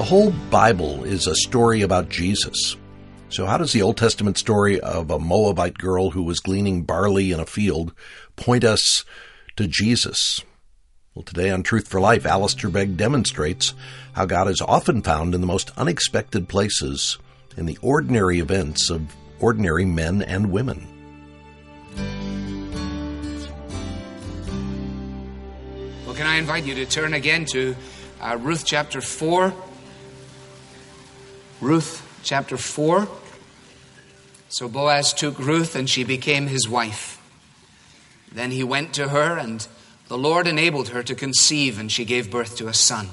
The whole Bible is a story about Jesus. So how does the Old Testament story of a Moabite girl who was gleaning barley in a field point us to Jesus? Well, today on Truth for Life, Alistair Begg demonstrates how God is often found in the most unexpected places, in the ordinary events of ordinary men and women. Well, can I invite you to turn again to Ruth chapter 4? Ruth chapter 4. So Boaz took Ruth and she became his wife. Then he went to her and the Lord enabled her to conceive and she gave birth to a son.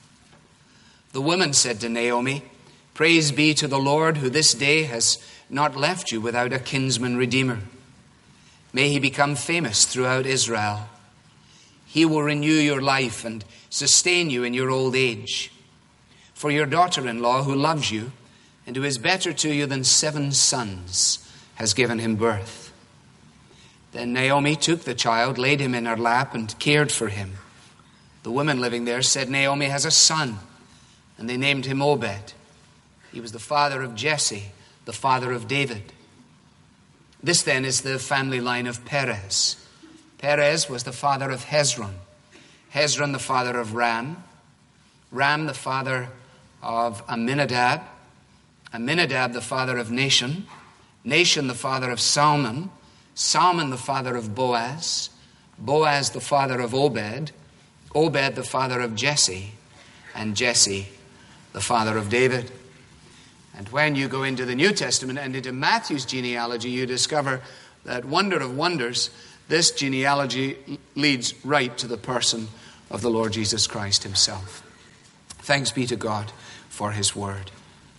The woman said to Naomi, "Praise be to the Lord who this day has not left you without a kinsman redeemer. May he become famous throughout Israel. He will renew your life and sustain you in your old age. For your daughter-in-law who loves you and who is better to you than 7 sons has given him birth." Then Naomi took the child, laid him in her lap and cared for him. The women living there said, "Naomi has a son," and they named him Obed. He was the father of Jesse, the father of David. This then is the family line of Perez. Perez was the father of Hezron. Hezron the father of Ram. Ram the father of Amminadab. Amminadab the father of Nahshon. Nahshon the father of Salmon. Salmon the father of Boaz. Boaz the father of Obed. Obed the father of Jesse. And Jesse the father of David. And when you go into the New Testament and into Matthew's genealogy, you discover that wonder of wonders, this genealogy leads right to the person of the Lord Jesus Christ himself. Thanks be to God for his word.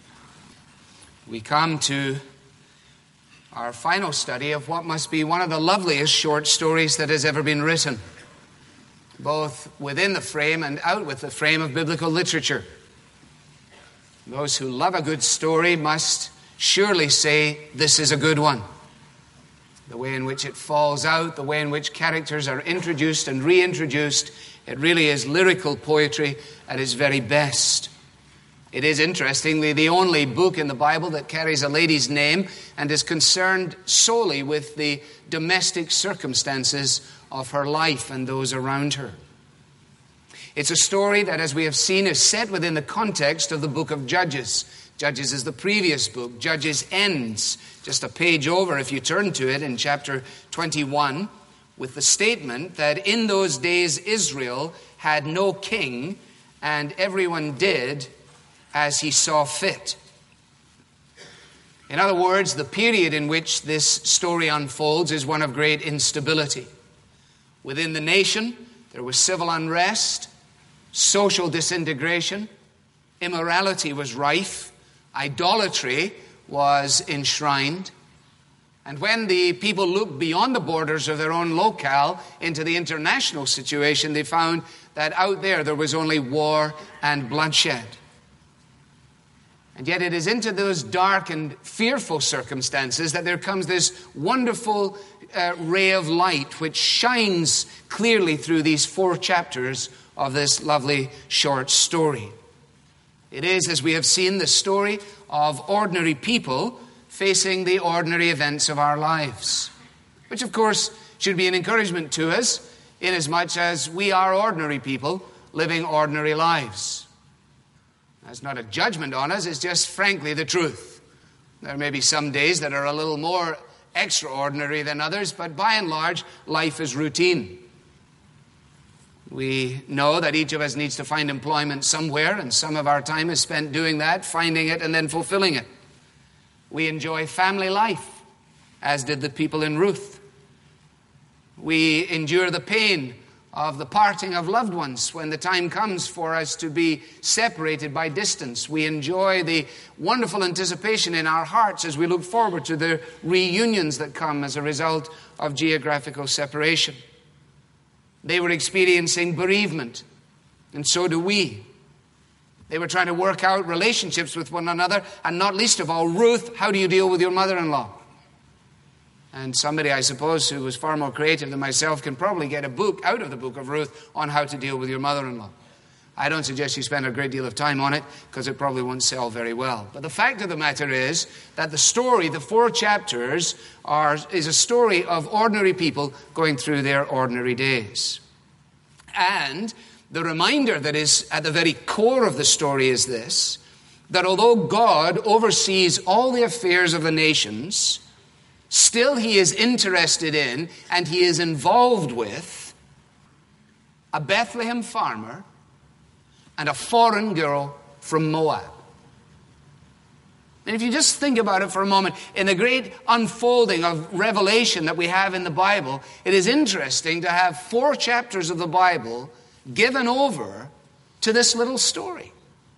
We come to our final study of what must be one of the loveliest short stories that has ever been written, both within the frame and out with the frame of biblical literature. Those who love a good story must surely say, this is a good one. The way in which it falls out, the way in which characters are introduced and reintroduced, it really is lyrical poetry at its very best. It is, interestingly, the only book in the Bible that carries a lady's name and is concerned solely with the domestic circumstances of her life and those around her. It's a story that, as we have seen, is set within the context of the book of Judges. Judges is the previous book. Judges ends just a page over, if you turn to it, in chapter 21, with the statement that in those days Israel had no king, and everyone did as he saw fit. In other words, the period in which this story unfolds is one of great instability. Within the nation, there was civil unrest, social disintegration, immorality was rife, idolatry was enshrined. And when the people looked beyond the borders of their own locale into the international situation, they found that out there was only war and bloodshed. And yet it is into those dark and fearful circumstances that there comes this wonderful ray of light which shines clearly through these 4 chapters of this lovely short story. It is, as we have seen, the story of ordinary people facing the ordinary events of our lives, which of course should be an encouragement to us inasmuch as we are ordinary people living ordinary lives. That's not a judgment on us, it's just frankly the truth. There may be some days that are a little more extraordinary than others, but by and large, life is routine. We know that each of us needs to find employment somewhere, and some of our time is spent doing that, finding it, and then fulfilling it. We enjoy family life, as did the people in Ruth. We endure the pain of the parting of loved ones when the time comes for us to be separated by distance. We enjoy the wonderful anticipation in our hearts as we look forward to the reunions that come as a result of geographical separation. They were experiencing bereavement, and so do we. They were trying to work out relationships with one another, and not least of all, Ruth, how do you deal with your mother-in-law? And somebody, I suppose, who was far more creative than myself can probably get a book out of the book of Ruth on how to deal with your mother-in-law. I don't suggest you spend a great deal of time on it because it probably won't sell very well. But the fact of the matter is that the story, the 4 chapters, is a story of ordinary people going through their ordinary days. And the reminder that is at the very core of the story is this, that although God oversees all the affairs of the nations, still he is interested in and he is involved with a Bethlehem farmer and a foreign girl from Moab. And if you just think about it for a moment, in the great unfolding of revelation that we have in the Bible, it is interesting to have 4 chapters of the Bible given over to this little story.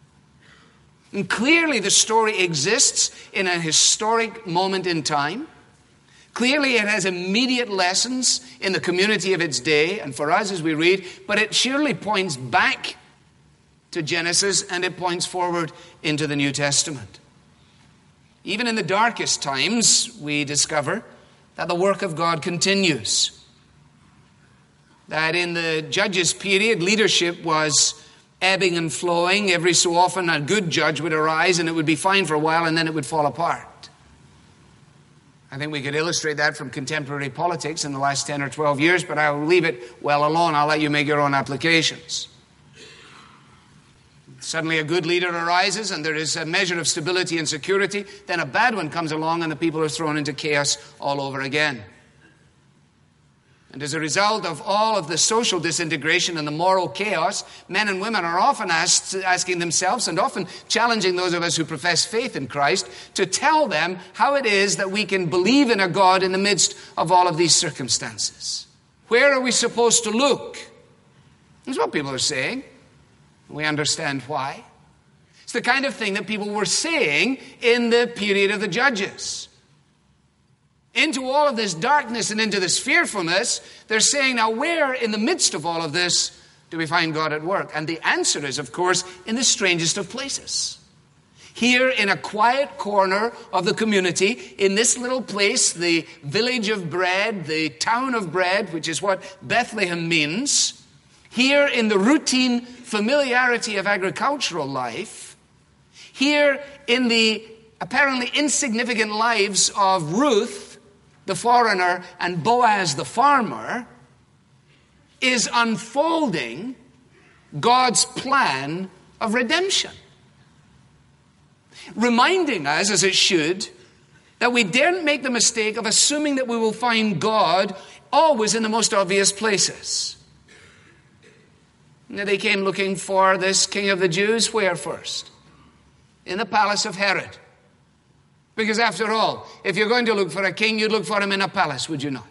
And clearly the story exists in a historic moment in time. Clearly it has immediate lessons in the community of its day and for us as we read, but it surely points back to Genesis and it points forward into the New Testament. Even in the darkest times, we discover that the work of God continues. That in the Judges period, leadership was ebbing and flowing. Every so often a good judge would arise and it would be fine for a while and then it would fall apart. I think we could illustrate that from contemporary politics in the last 10 or 12 years, but I will leave it well alone. I'll let you make your own applications. Suddenly a good leader arises and there is a measure of stability and security. Then a bad one comes along and the people are thrown into chaos all over again. And as a result of all of the social disintegration and the moral chaos, men and women are often asking themselves and often challenging those of us who profess faith in Christ to tell them how it is that we can believe in a God in the midst of all of these circumstances. Where are we supposed to look? That's what people are saying. We understand why. It's the kind of thing that people were saying in the period of the Judges. Into all of this darkness and into this fearfulness, they're saying, now where in the midst of all of this do we find God at work? And the answer is, of course, in the strangest of places. Here in a quiet corner of the community, in this little place, the village of bread, the town of bread, which is what Bethlehem means, here in the routine familiarity of agricultural life, here in the apparently insignificant lives of Ruth, the foreigner, and Boaz, the farmer, is unfolding God's plan of redemption. Reminding us, as it should, that we daren't make the mistake of assuming that we will find God always in the most obvious places. They came looking for this king of the Jews where first? In the palace of Herod. Because after all, if you're going to look for a king, you'd look for him in a palace, would you not?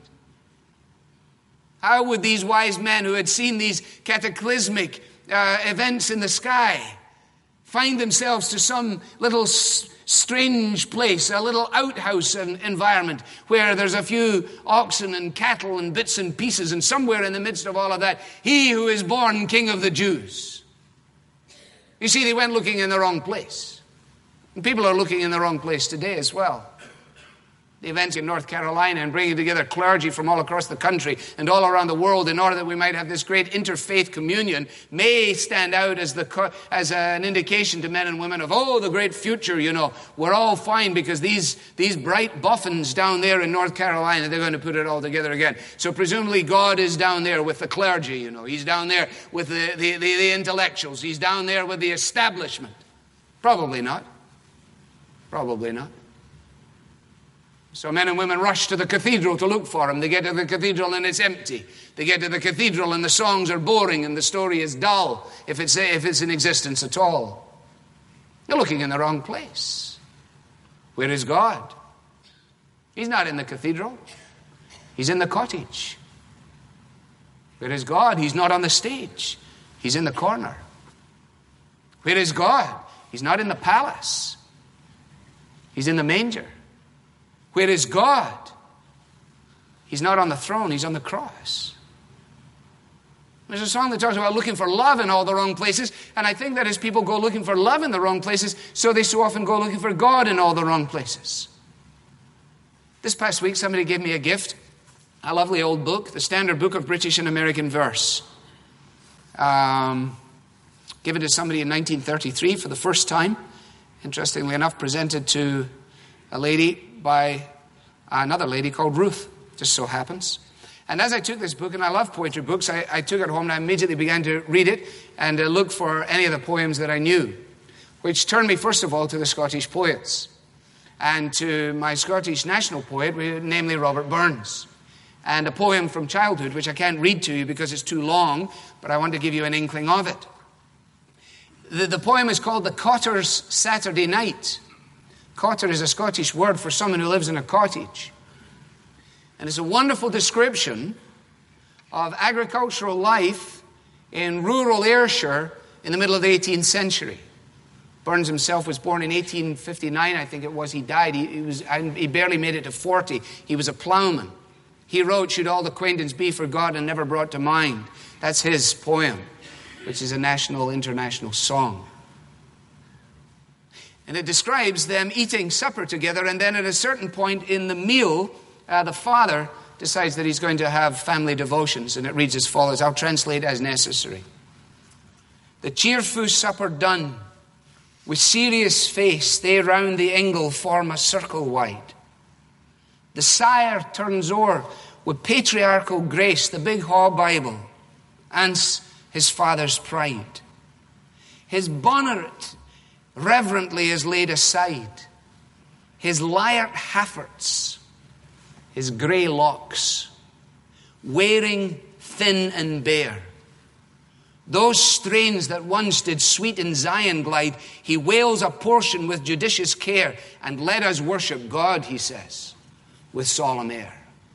How would these wise men who had seen these cataclysmic events in the sky find themselves to some little strange place, a little outhouse environment where there's a few oxen and cattle and bits and pieces, and somewhere in the midst of all of that, he who is born King of the Jews? You see, they went looking in the wrong place. And people are looking in the wrong place today as well. The events in North Carolina and bringing together clergy from all across the country and all around the world in order that we might have this great interfaith communion may stand out as an indication to men and women of, the great future, We're all fine because these bright boffins down there in North Carolina, they're going to put it all together again. So presumably God is down there with the clergy, He's down there with the intellectuals. He's down there with the establishment. Probably not. Probably not. So men and women rush to the cathedral to look for him. They get to the cathedral and it's empty. They get to the cathedral and the songs are boring and the story is dull, if it's in existence at all. You're looking in the wrong place. Where is God? He's not in the cathedral. He's in the cottage. Where is God? He's not on the stage. He's in the corner. Where is God? He's not in the palace. He's in the manger. Where is God? He's not on the throne, he's on the cross. There's a song that talks about looking for love in all the wrong places, and I think that as people go looking for love in the wrong places, so they so often go looking for God in all the wrong places. This past week, somebody gave me a gift, a lovely old book, the Standard Book of British and American Verse. given to somebody in 1933 for the first time. Interestingly enough, presented to a lady by another lady called Ruth, just so happens. And as I took this book, and I love poetry books, I took it home and I immediately began to read it and look for any of the poems that I knew, which turned me first of all to the Scottish poets and to my Scottish national poet, namely Robert Burns, and a poem from childhood, which I can't read to you because it's too long, but I want to give you an inkling of it. The poem is called The Cotter's Saturday Night. Cotter is a Scottish word for someone who lives in a cottage. And it's a wonderful description of agricultural life in rural Ayrshire in the middle of the 18th century. Burns himself was born in 1859, I think it was. He died. He barely made it to 40. He was a ploughman. He wrote, "Should all acquaintance be for God and never brought to mind." That's his poem, which is a national, international song. And it describes them eating supper together, and then at a certain point in the meal, the father decides that he's going to have family devotions, and it reads as follows. I'll translate as necessary. "The cheerful supper done, with serious face, they round the ingle form a circle wide. The sire turns o'er with patriarchal grace the big Haw Bible, ance his father's pride. His bonnet reverently is laid aside, his lyre hafforts, his grey locks, wearing thin and bare. Those strains that once did sweet in Zion glide, he wails a portion with judicious care, and let us worship God, he says, with solemn air."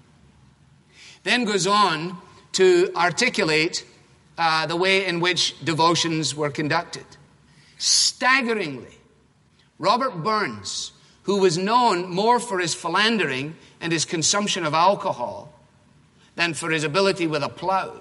Then goes on to articulate the way in which devotions were conducted. Staggeringly, Robert Burns, who was known more for his philandering and his consumption of alcohol than for his ability with a plough,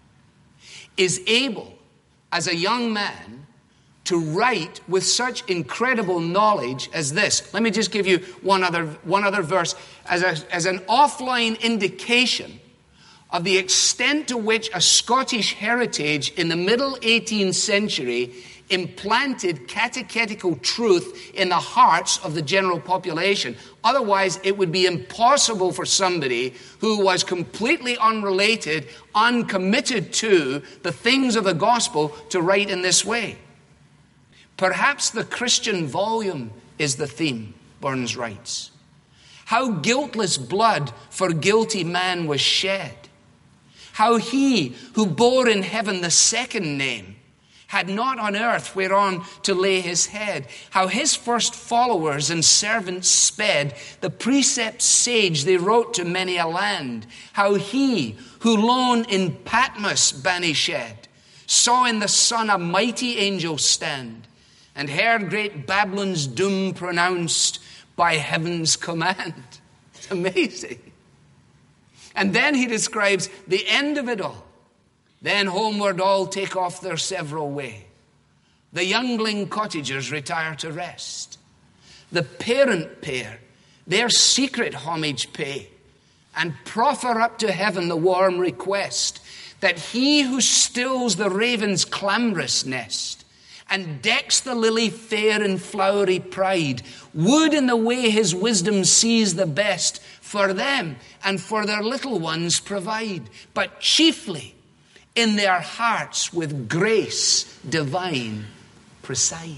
is able, as a young man, to write with such incredible knowledge as this. Let me just give you one other verse as an offline indication of the extent to which a Scottish heritage in the middle 18th century implanted catechetical truth in the hearts of the general population. Otherwise, it would be impossible for somebody who was completely unrelated, uncommitted to the things of the gospel to write in this way. Perhaps the Christian volume is the theme, Burns writes. How guiltless blood for guilty man was shed. How he who bore in heaven the second name had not on earth whereon to lay his head. How his first followers and servants sped, the precepts sage they wrote to many a land. How he who lone in Patmos banished, saw in the sun a mighty angel stand, and heard great Babylon's doom pronounced by heaven's command. It's amazing. And then he describes the end of it all. Then homeward all take off their several way. The youngling cottagers retire to rest. The parent pair their secret homage pay, and proffer up to heaven the warm request that he who stills the raven's clamorous nest and decks the lily fair in flowery pride would in the way his wisdom sees the best for them and for their little ones provide, but chiefly in their hearts with grace divine preside.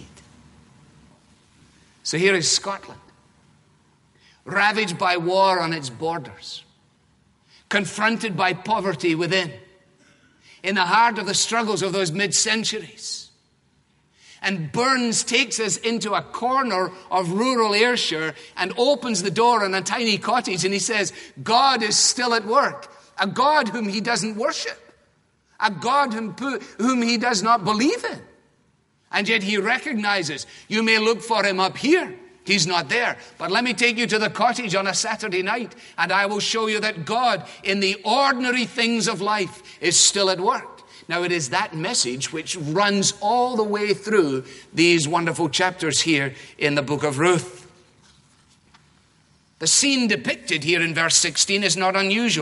So here is Scotland, ravaged by war on its borders, confronted by poverty within, in the heart of the struggles of those mid-centuries. And Burns takes us into a corner of rural Ayrshire and opens the door in a tiny cottage, and he says, God is still at work, a God whom he doesn't worship, a God whom he does not believe in. And yet he recognizes, you may look for him up here, he's not there, but let me take you to the cottage on a Saturday night, and I will show you that God in the ordinary things of life is still at work. Now it is that message which runs all the way through these wonderful chapters here in the book of Ruth. The scene depicted here in verse 16 is not unusual.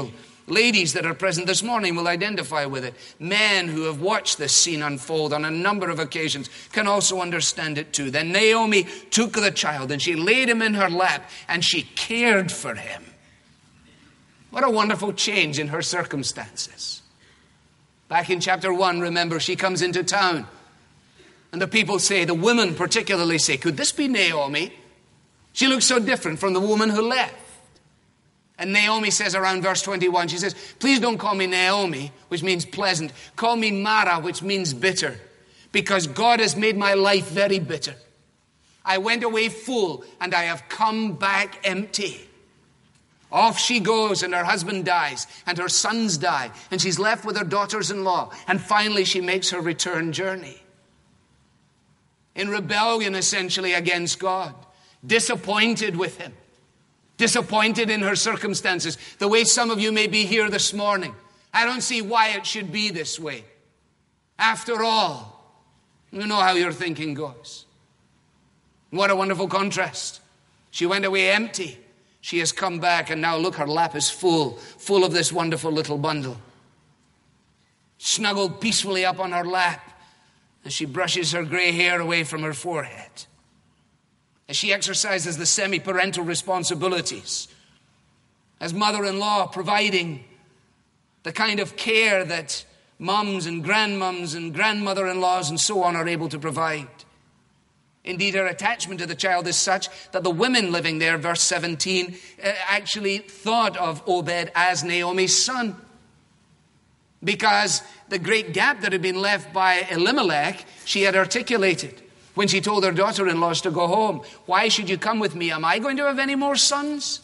Ladies that are present this morning will identify with it. Men who have watched this scene unfold on a number of occasions can also understand it too. Then Naomi took the child and she laid him in her lap and she cared for him. What a wonderful change in her circumstances. Back in chapter 1, remember, she comes into town. And the people say, the women particularly say, could this be Naomi? She looks so different from the woman who left. And Naomi says around verse 21, she says, please don't call me Naomi, which means pleasant. Call me Mara, which means bitter. Because God has made my life very bitter. I went away full and I have come back empty. Off she goes and her husband dies and her sons die. And she's left with her daughters-in-law. And finally she makes her return journey. In rebellion essentially against God. Disappointed with him. Disappointed in her circumstances, the way some of you may be here this morning. I don't see why it should be this way. After all, you know how your thinking goes. What a wonderful contrast. She went away empty. She has come back and now look, her lap is full of this wonderful little bundle. Snuggled peacefully up on her lap as she brushes her gray hair away from her forehead. As she exercises the semi-parental responsibilities as mother-in-law, providing the kind of care that mums and grandmums and grandmother-in-laws and so on are able to provide. Indeed, her attachment to the child is such that the women living there, verse 17, actually thought of Obed as Naomi's son. Because the great gap that had been left by Elimelech, she had articulated. When she told her daughter-in-laws to go home, why should you come with me? Am I going to have any more sons?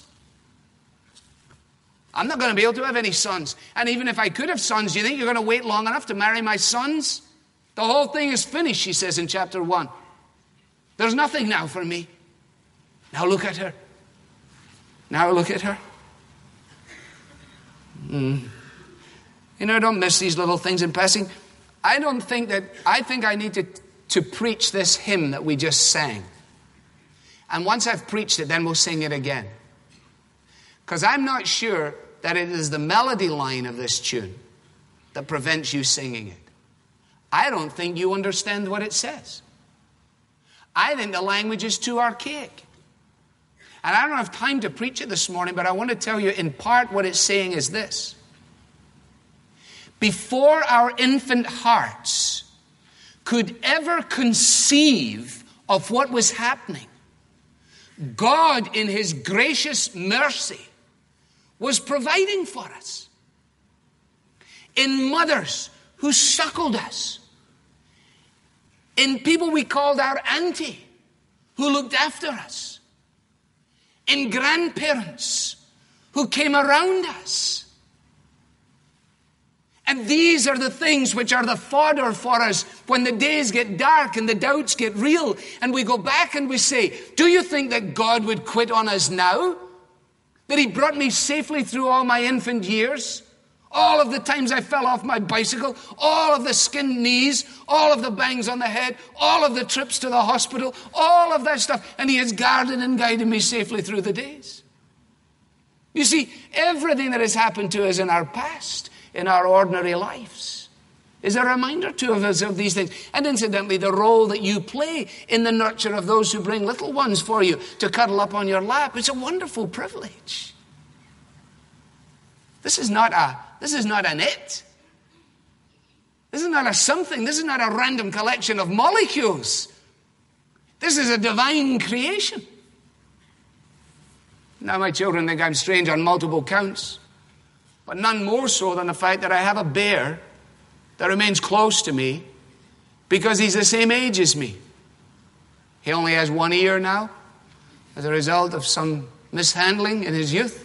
I'm not going to be able to have any sons. And even if I could have sons, do you think you're going to wait long enough to marry my sons? The whole thing is finished, she says in chapter 1. There's nothing now for me. Now look at her. Now look at her. You know, don't miss these little things in passing. I think I need to preach this hymn that we just sang. And once I've preached it, then we'll sing it again. Because I'm not sure that it is the melody line of this tune that prevents you singing it. I don't think you understand what it says. I think the language is too archaic. And I don't have time to preach it this morning, but I want to tell you in part what it's saying is this. Before our infant hearts could ever conceive of what was happening, God, in his gracious mercy, was providing for us. In mothers who suckled us. In people we called our auntie, who looked after us. In grandparents who came around us. And these are the things which are the fodder for us when the days get dark and the doubts get real. And we go back and we say, do you think that God would quit on us now? That he brought me safely through all my infant years? All of the times I fell off my bicycle, all of the skinned knees, all of the bangs on the head, all of the trips to the hospital, all of that stuff. And he has guarded and guided me safely through the days. You see, everything that has happened to us in our past, in our ordinary lives, is a reminder to us of these things. And incidentally, the role that you play in the nurture of those who bring little ones for you to cuddle up on your lap, it's a wonderful privilege. This is not an it. This is not a something. This is not a random collection of molecules. This is a divine creation. Now my children think I'm strange on multiple counts, but none more so than the fact that I have a bear that remains close to me because he's the same age as me. He only has one ear now as a result of some mishandling in his youth.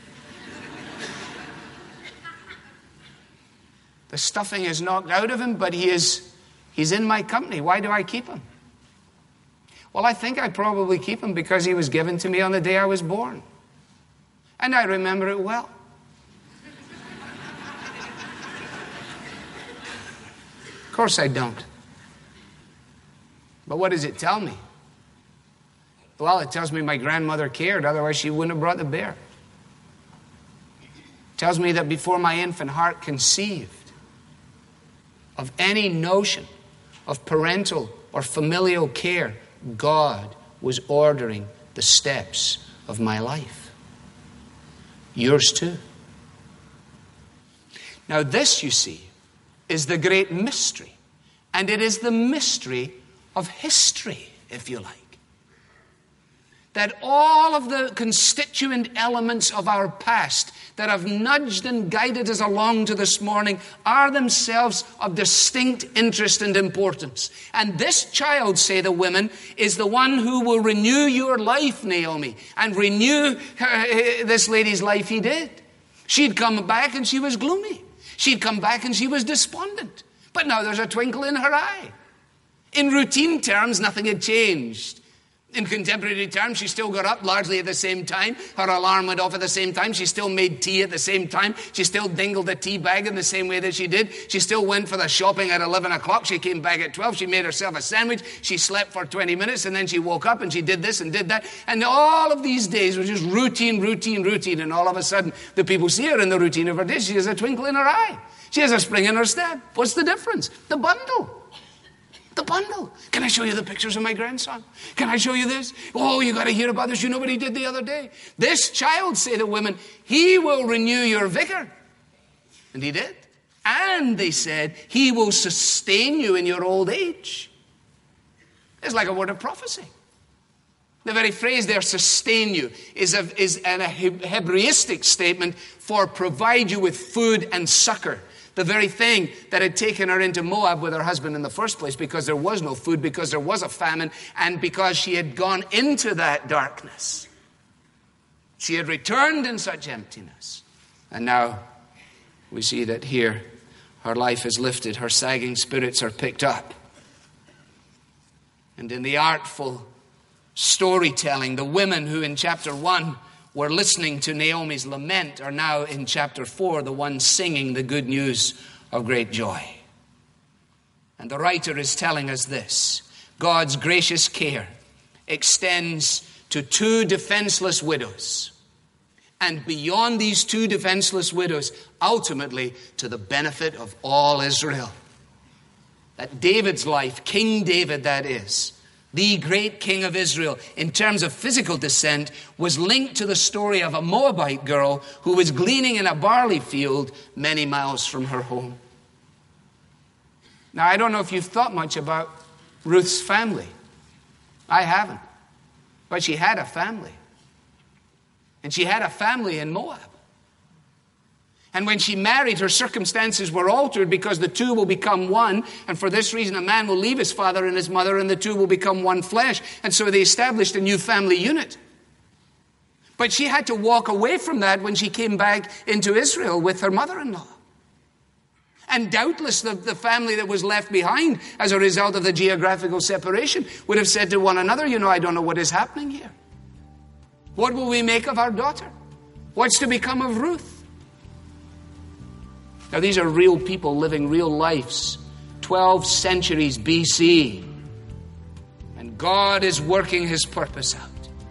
The stuffing is knocked out of him, but he's in my company. Why do I keep him? Well, I think I probably keep him because he was given to me on the day I was born. And I remember it well. Of course I don't. But what does it tell me? Well, it tells me my grandmother cared, otherwise she wouldn't have brought the bear. tells me that before my infant heart conceived of any notion of parental or familial care, God was ordering the steps of my life. Yours too. Now this, you see, is the great mystery. And it is the mystery of history, if you like. That all of the constituent elements of our past that have nudged and guided us along to this morning are themselves of distinct interest and importance. And this child, say the women, is the one who will renew your life, Naomi. And renew this lady's life he did. She'd come back and she was gloomy. She'd come back and she was despondent. But now there's a twinkle in her eye. In routine terms, nothing had changed. In contemporary terms, she still got up largely at the same time. Her alarm went off at the same time. She still made tea at the same time. She still dingled a tea bag in the same way that she did. She still went for the shopping at 11 o'clock. She came back at 12. She made herself a sandwich. She slept for 20 minutes and then she woke up and she did this and did that. And all of these days were just routine. And all of a sudden, the people see her in the routine of her day. She has a twinkle in her eye. She has a spring in her step. What's the difference? The bundle. The bundle. Can I show you the pictures of my grandson? Can I show you this? Oh, you got to hear about this. You know what he did the other day? This child, say the women, he will renew your vigor. And he did. And they said, he will sustain you in your old age. It's like a word of prophecy. The very phrase there, sustain you, is a Hebraistic statement for provide you with food and succor. The very thing that had taken her into Moab with her husband in the first place, because there was no food, because there was a famine, and because she had gone into that darkness. She had returned in such emptiness. And now we see that here her life is lifted, her sagging spirits are picked up. And in the artful storytelling, the women who in chapter 1 were listening to Naomi's lament are now in chapter 4 the ones singing the good news of great joy. And the writer is telling us this: God's gracious care extends to 2 defenseless widows, and beyond these 2 defenseless widows, ultimately to the benefit of all Israel. That David's life, King David that is, the great king of Israel, in terms of physical descent, was linked to the story of a Moabite girl who was gleaning in a barley field many miles from her home. Now, I don't know if you've thought much about Ruth's family. I haven't. But she had a family. And she had a family in Moab. And when she married, her circumstances were altered because the 2 will become one. And for this reason, a man will leave his father and his mother, and the 2 will become one flesh. And so they established a new family unit. But she had to walk away from that when she came back into Israel with her mother-in-law. And doubtless the family that was left behind as a result of the geographical separation would have said to one another, I don't know what is happening here. What will we make of our daughter? What's to become of Ruth? Now, these are real people living real lives, 12 centuries BC. And God is working his purpose out.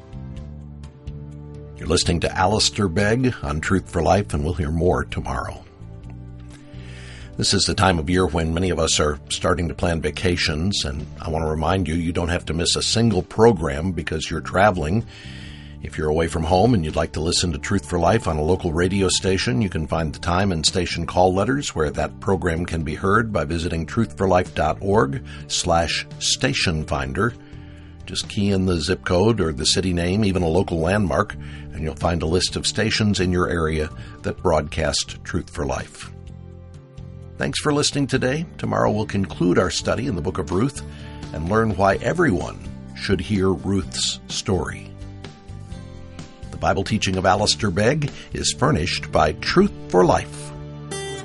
You're listening to Alistair Begg on Truth for Life, and we'll hear more tomorrow. This is the time of year when many of us are starting to plan vacations, and I want to remind you don't have to miss a single program because you're traveling. If you're away from home and you'd like to listen to Truth for Life on a local radio station, you can find the time and station call letters where that program can be heard by visiting truthforlife.org/station finder. Just key in the zip code or the city name, even a local landmark, and you'll find a list of stations in your area that broadcast Truth for Life. Thanks for listening today. Tomorrow we'll conclude our study in the book of Ruth and learn why everyone should hear Ruth's story. The Bible teaching of Alistair Begg is furnished by Truth for Life,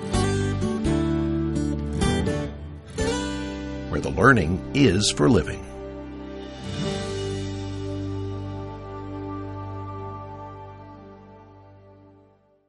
where the learning is for living.